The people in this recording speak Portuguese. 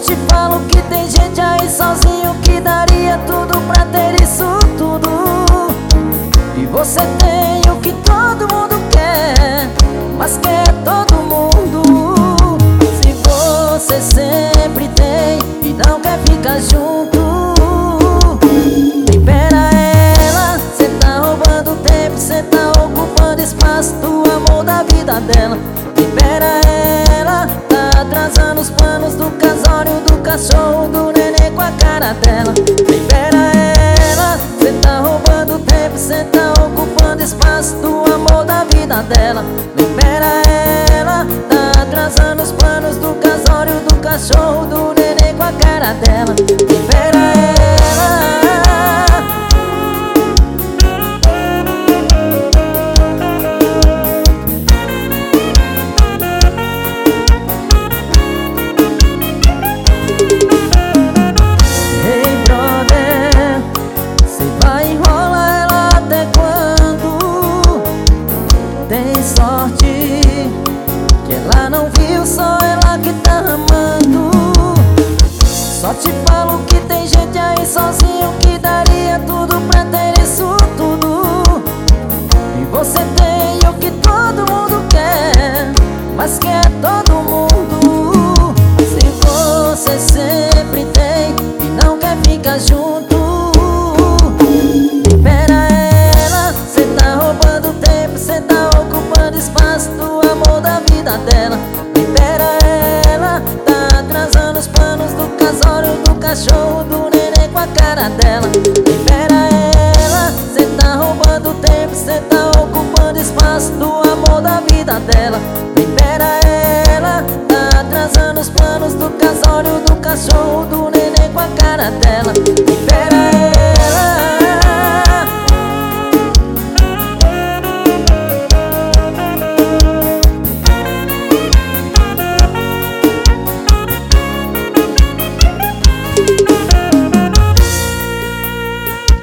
te falo que tem gente aí sozinho que daria tudo pra ter isso tudo. E você tem o que todo mundo quer, mas quer todo mundo. Se você sempre tem e não quer ficar junto, libera ela. Cê tá roubando tempo, cê tá ocupando espaço do amor da vida dela. Libera ela, tá atrasando os planos do casório, do cachorro, do neném com a cara dela. Libera ela, cê tá roubando tempo, cê tá ocupando espaço do amor da vida dela. Libera ela, tá atrasando os planos do casório, do cachorro, do neném com a cara dela. Libera ela. Sorte que ela não viu, só ela que tá amando. Só te falo que tem gente aí sozinho que daria tudo pra ter isso tudo. E você tem o que todo mundo quer, mas quer todo mundo. Se você sempre tem e não quer ficar junto, libera ela. Cê tá roubando tempo, cê tá ocupando espaço do amor da vida dela. Libera ela, tá atrasando os planos do casório, do cachorro, do neném com a cara dela. Libera ela, cê tá roubando tempo, cê tá ocupando espaço do amor da vida dela. Libera ela, tá atrasando os planos do casório, do cachorro, do neném com a cara dela. Libera ela.